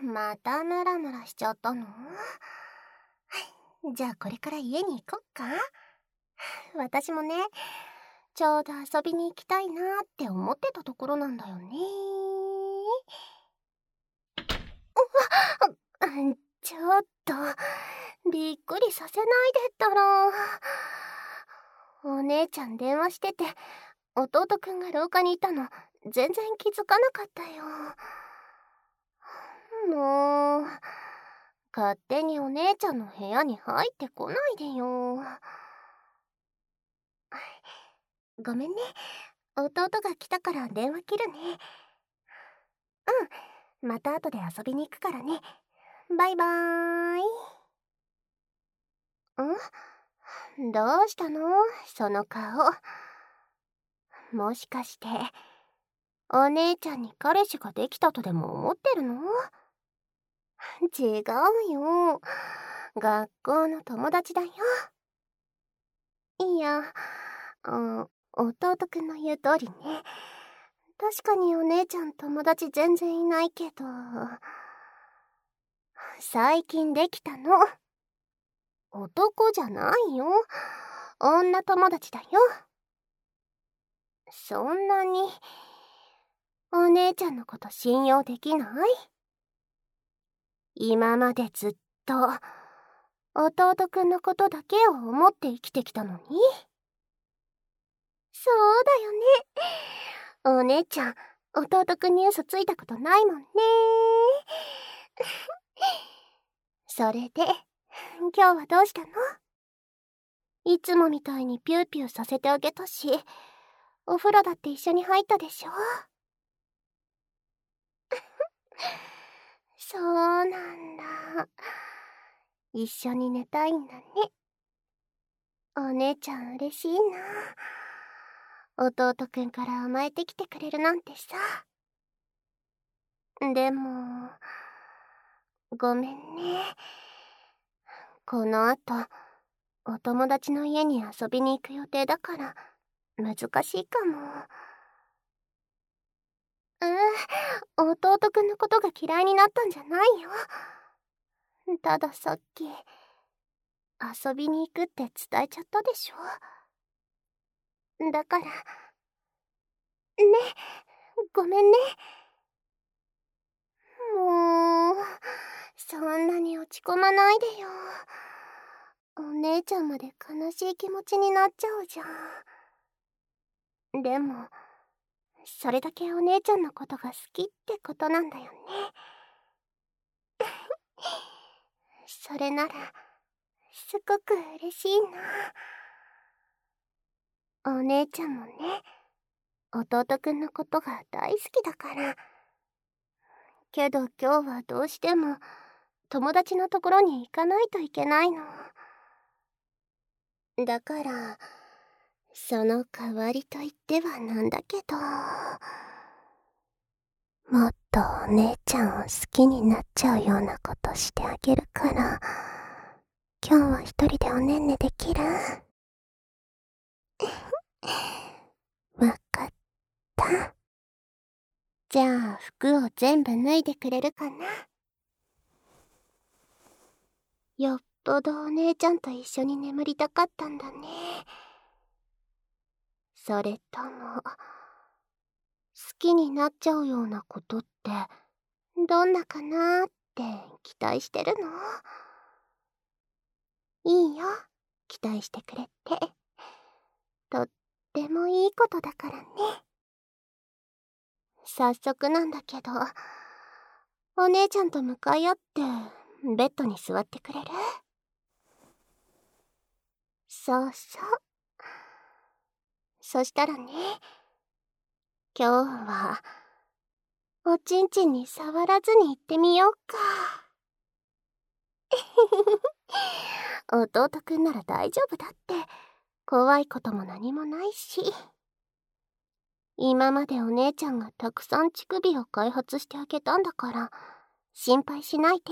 またムラムラしちゃったの？じゃあこれから家に行こっか。私もね、ちょうど遊びに行きたいなって思ってたところなんだよね。ちょっと、びっくりさせないでったら。お姉ちゃん電話してて、弟くんが廊下にいたの、全然気づかなかったよ。もう、勝手にお姉ちゃんの部屋に入ってこないでよ。ごめんね。弟が来たから電話切るね。また後で遊びに行くからね。バイバーイ。どうしたの？その顔。もしかして、お姉ちゃんに彼氏ができたとでも思ってるの？違うよ。学校の友達だよ。いや、弟くんの言う通りね。確かにお姉ちゃん友達全然いないけど、最近できたの。男じゃないよ。女友達だよ。そんなに、お姉ちゃんのこと信用できない？今までずっと、弟くんのことだけを思って生きてきたのに。そうだよね。お姉ちゃん、弟くんに嘘ついたことないもんね。それで、今日はどうしたの？いつもみたいにピューピューさせてあげたし、お風呂だって一緒に入ったでしょ？そうなんだ。一緒に寝たいんだね。お姉ちゃん嬉しいな。弟くんから甘えてきてくれるなんてさ。でも、ごめんね。この後、お友達の家に遊びに行く予定だから、難しいかも。弟くんのことが嫌いになったんじゃないよ。たださっき、遊びに行くって伝えちゃったでしょ。だから、ね、ごめんね。もう、そんなに落ち込まないでよ。お姉ちゃんまで悲しい気持ちになっちゃうじゃん。でも、それだけお姉ちゃんのことが好きってことなんだよね。それなら、すごく嬉しいな。お姉ちゃんもね、弟くんのことが大好きだから。けど今日はどうしても友達のところに行かないといけないの。だから、その代わりと言ってはなんだけど、もっとお姉ちゃんを好きになっちゃうようなことしてあげるから、今日は一人でおねんねできる？わかった。じゃあ服を全部脱いでくれるかな？よっぽどお姉ちゃんと一緒に眠りたかったんだね。それとも、好きになっちゃうようなことってどんなかなって期待してるの？いいよ、期待してくれて。とってもいいことだからね。早速なんだけど、お姉ちゃんと向かい合ってベッドに座ってくれる？そうそう。そしたらね、今日はおちんちんに触らずに行ってみようか。弟くんなら大丈夫だって。怖いことも何もないし。今までお姉ちゃんがたくさん乳首を開発してあげたんだから、心配しないで。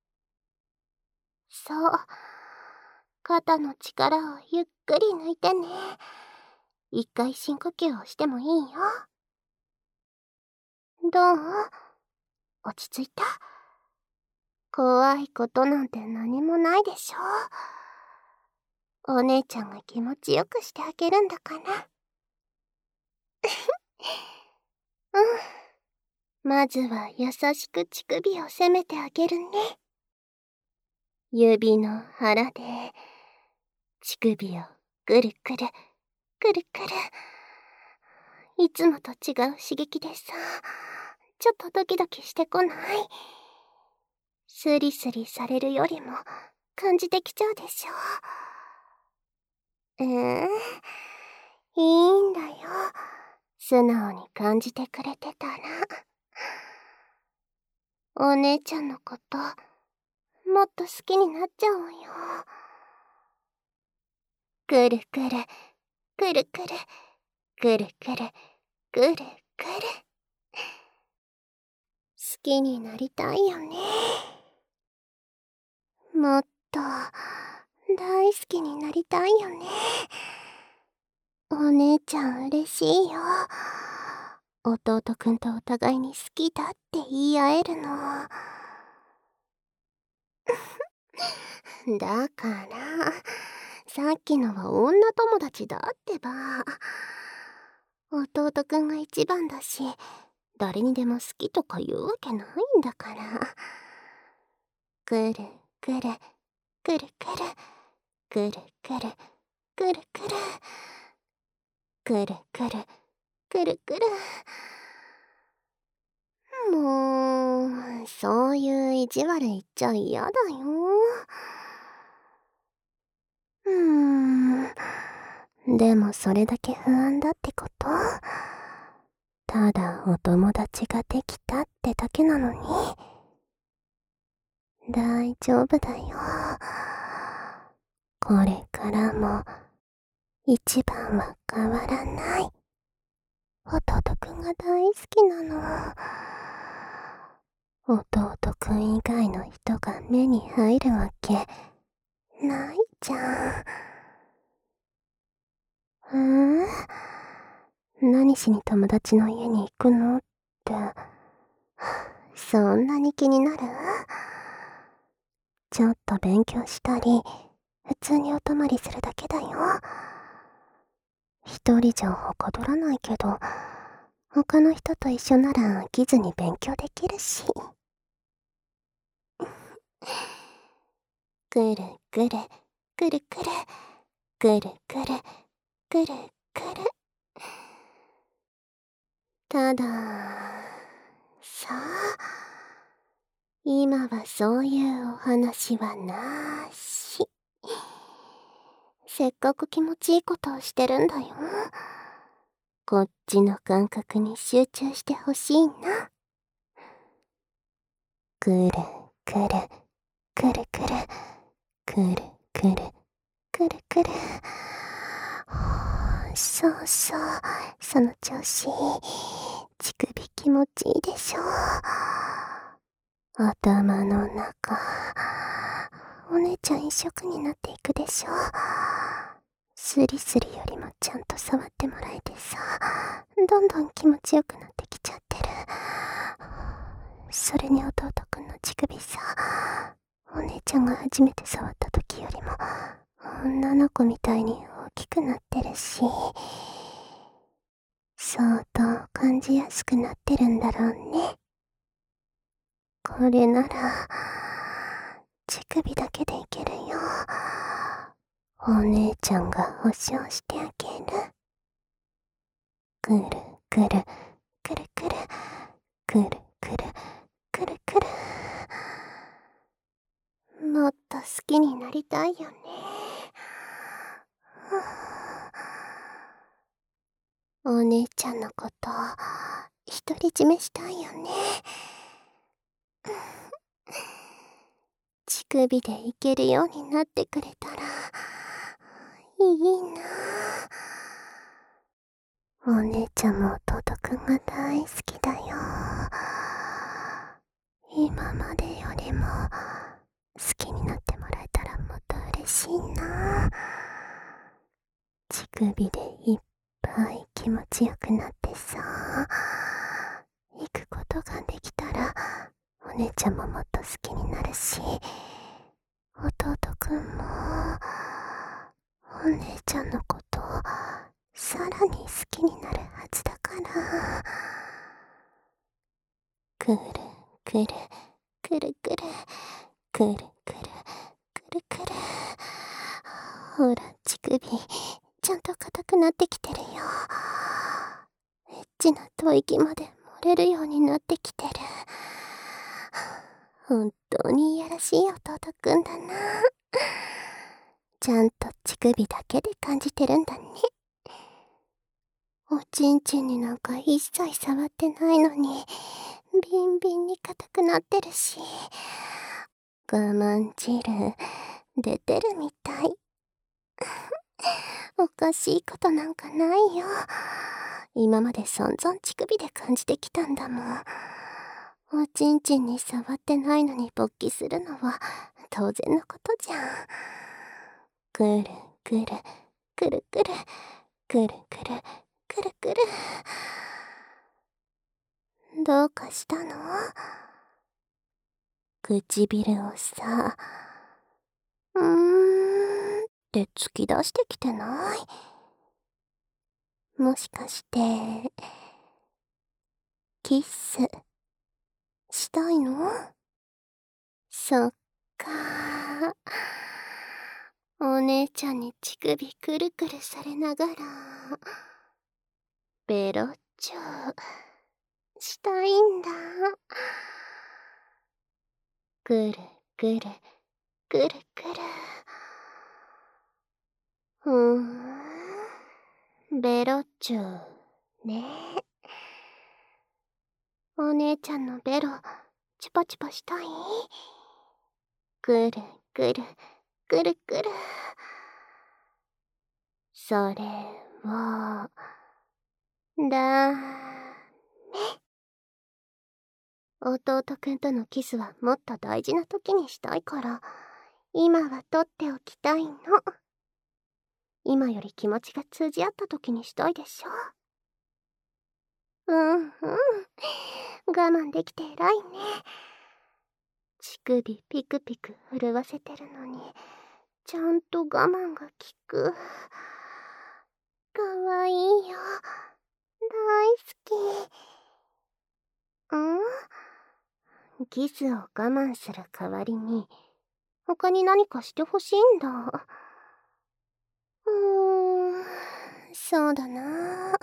そう。肩の力をゆっくり抜いてね。一回深呼吸をしてもいいよ。どう？落ち着いた？ 怖いことなんて何もないでしょ。お姉ちゃんが気持ちよくしてあげるんだから。うん。まずは優しく乳首を責めてあげるね。指の腹で乳首をぐるぐるぐるぐる。いつもと違う刺激でさ、ちょっとドキドキしてこない？スリスリされるよりも感じてきちゃうでしょ。いいんだよ。素直に感じてくれてたら。お姉ちゃんのこと、もっと好きになっちゃおうよ。くるくる、くるくる、くるくる、くるくる。好きになりたいよね。もっと大好きになりたいよね。お姉ちゃん嬉しいよ。弟くんとお互いに好きだって言い合えるの。だから、さっきのは女友達だってば。弟くんが一番だし、誰にでも好きとか言うわけないんだから。くるくる、くるくる、くるくる、くるくる、くるくる、くるくる。もう、そういう意地悪言っちゃ嫌だよ。でもそれだけ不安だってこと？ただお友達ができたってだけなのに。大丈夫だよ。これからも一番は変わらない。弟くんが大好きなの。弟くん以外の人が目に入るわけないじゃん。何しに友達の家に行くのって、そんなに気になる？ちょっと勉強したり、普通にお泊まりするだけだよ。一人じゃはかどらないけど、他の人と一緒なら飽きずに勉強できるし。くるくる、くるくる、くるくる、くるくる。ただ、さあ、今はそういうお話はなし。せっかく気持ちいいことをしてるんだよ。こっちの感覚に集中してほしいな。くるくる、くるくる、くるくる、くるくる。そうそう、その調子。乳首気持ちいいでしょ。頭の中、お姉ちゃん一色になっていくでしょ。スリスリよりもちゃんと触ってもらえてさ、どんどん気持ちよくなってきちゃってる。それに弟くんの乳首さ、お姉ちゃんが初めて触った時よりも女の子みたいに大きくなってるし、相当感じやすくなってるんだろうね。これなら乳首だけでいけるよ。お姉ちゃんが保証してあげる。くるくる、くるくる、くるくる、くるくる。もっと好きになりたいよね。お姉ちゃんのこと独り占めしたいよね。乳首でいけるようになってくれたらいいな。お姉ちゃんも弟くんが大好きだよ。今までよりも好きになってもらえたらもっと嬉しいな。乳首でいっぱい気持ちよくなってさ、行くことができたらお姉ちゃんももっと好きになるるし、弟くんもお姉ちゃんのことさらに好きになるはずだから。くるくるくるくるくるくるくるくる。ほら乳首ちゃんと硬くなってきてるよ。エッチな吐息まで漏れるようになってきてる。本当にいやらしい弟くんだな。ちゃんと乳首だけで感じてるんだね。おちんちんになんか一切触ってないのにビンビンに硬くなってるし、我慢汁出てるみたい。おかしいことなんかないよ。今まで散々乳首で感じてきたんだもん。おちんちんに触ってないのに勃起するのは当然のことじゃん。くるくるくるくるくるくるくるくる。どうかしたの？唇をさ、って突き出してきてない？もしかしてキッスしたいの？そっかー。お姉ちゃんに乳首くるくるされながらベロッチョしたいんだ。くるくるくるくる。ベロッチョね。お姉ちゃんのベロチュパチュパしたい？くるくるくるくる。それをダメ。弟くんとのキスはもっと大事な時にしたいから、今は取っておきたいの。今より気持ちが通じ合った時にしたいでしょ。我慢できて偉いね。乳首ピクピク震わせてるのにちゃんと我慢が効く。かわいいよ。大好き。キスを我慢する代わりに他に何かしてほしいんだ。そうだな。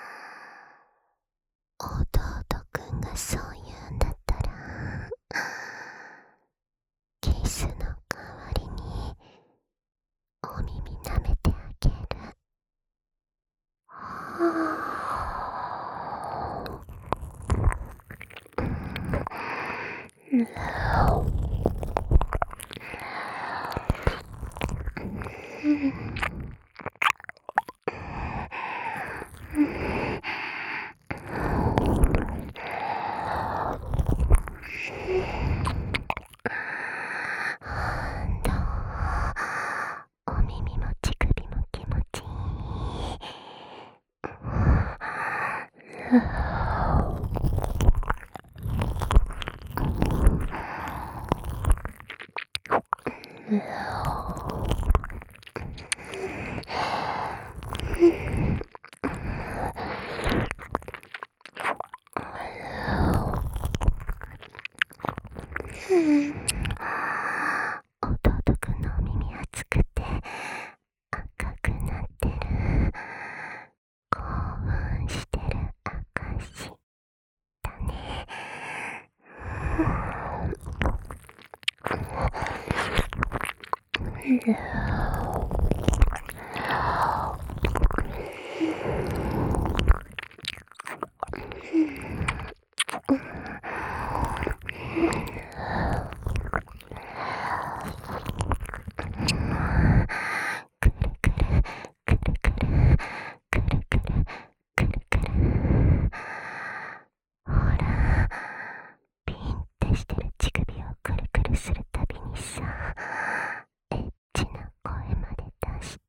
弟くんがそう言うんだったら、キスの代わりにお耳舐めてあげる。お耳も乳首も気持ちいい。弟くんのお耳熱くて赤くなってる。興奮してる証だね。くるくるくるくるくるくるくるくる。ほら、ピンってしてる乳首をくるくるするたびにさ、エッチな声まで出して。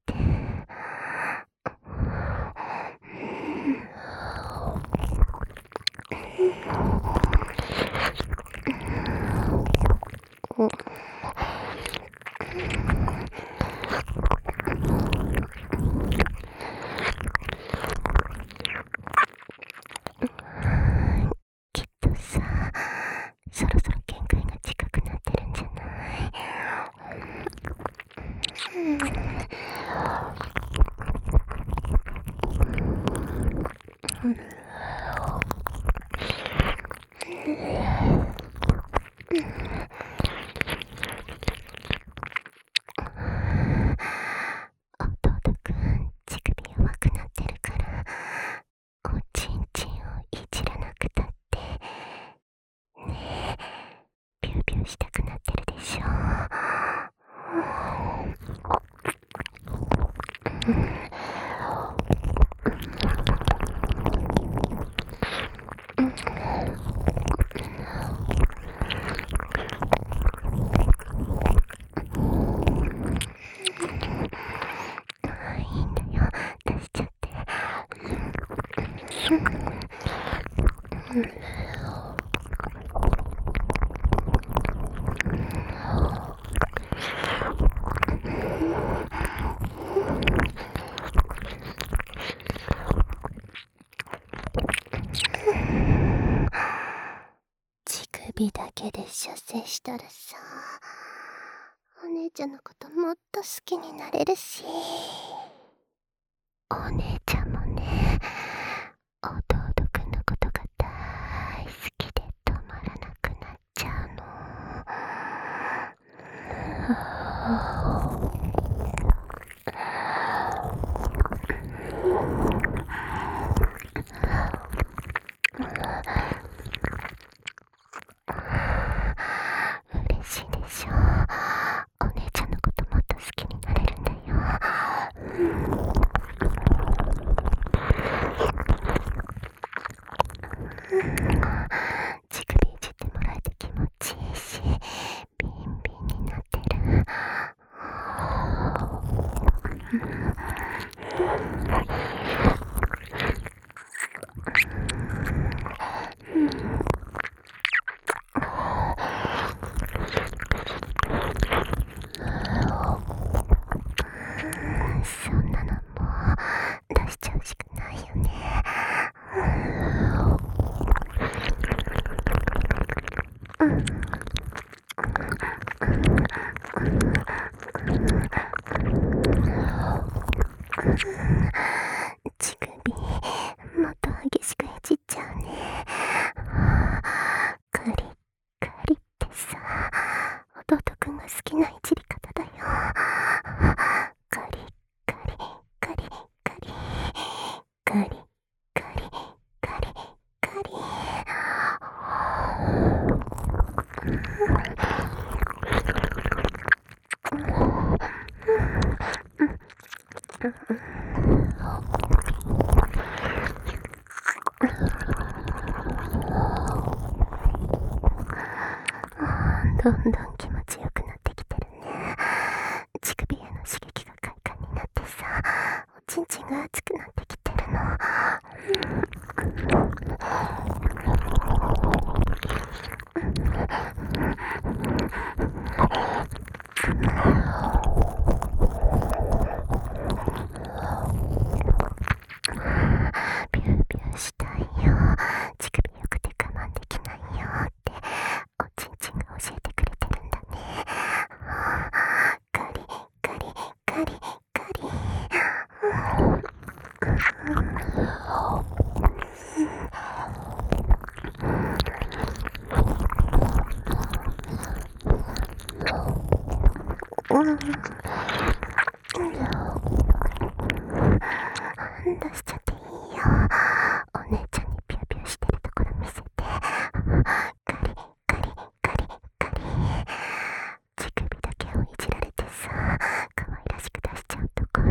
指だけで射精したらさ、お姉ちゃんのこともっと好きになれるし、お姉ちゃんもね、弟くんのことが大好きで止まらなくなっちゃうの。嬉しいでしょ。お姉ちゃんのこともっと好きになれるんだよ。乳首いじってもらえて気持ちいいし、ビンビンになってる。そんなのもう出しちゃうしかないよね。乳首もっと激しくいじっちゃうね。カリッカリってさ、弟くんが好きないじり方だよ。カリッカリカリカリカリカリカリカリ。どんどん気持ちよくなってきてるね。乳首への刺激が快感になってさ、おちんちんが熱くなってきてるの。ピューピューしたいよ。乳首よくて我慢できないよっておちんちんが教えてくれてるんだね。カリカリカリカリ。出しちゃっていいよ。お姉ちゃんにピューピューしてるところ見せて。カリカリカリカリ。乳首だけをいじられてさ、可愛らしく出しちゃうところ。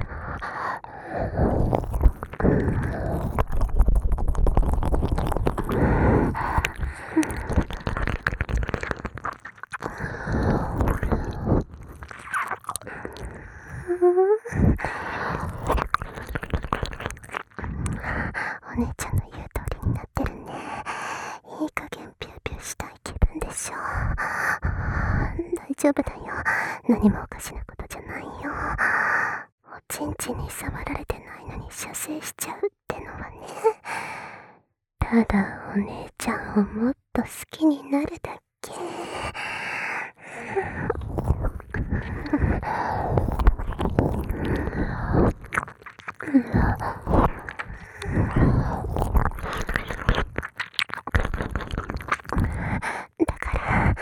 お姉ちゃんの言う通りになってるね。いい加減ピューピューしたい気分でしょ。大丈夫だよ。何もおかしなことじゃないよ。おちんちんに触られてないのに射精しちゃうってのはね。ただお姉ちゃんをもっと好きになるだけ。だから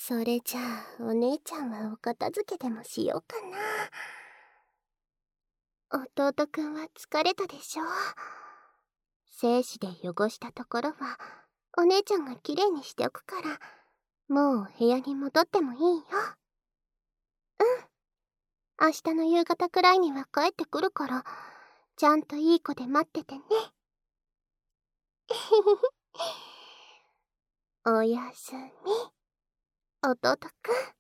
それじゃあお姉ちゃんはお片付けでもしようかな。弟くんは疲れたでしょ。精子で汚したところはお姉ちゃんがきれいにしておくから、もう部屋に戻ってもいいよ。明日の夕方くらいには帰ってくるから、ちゃんといい子で待っててね。おやすみ、弟くん。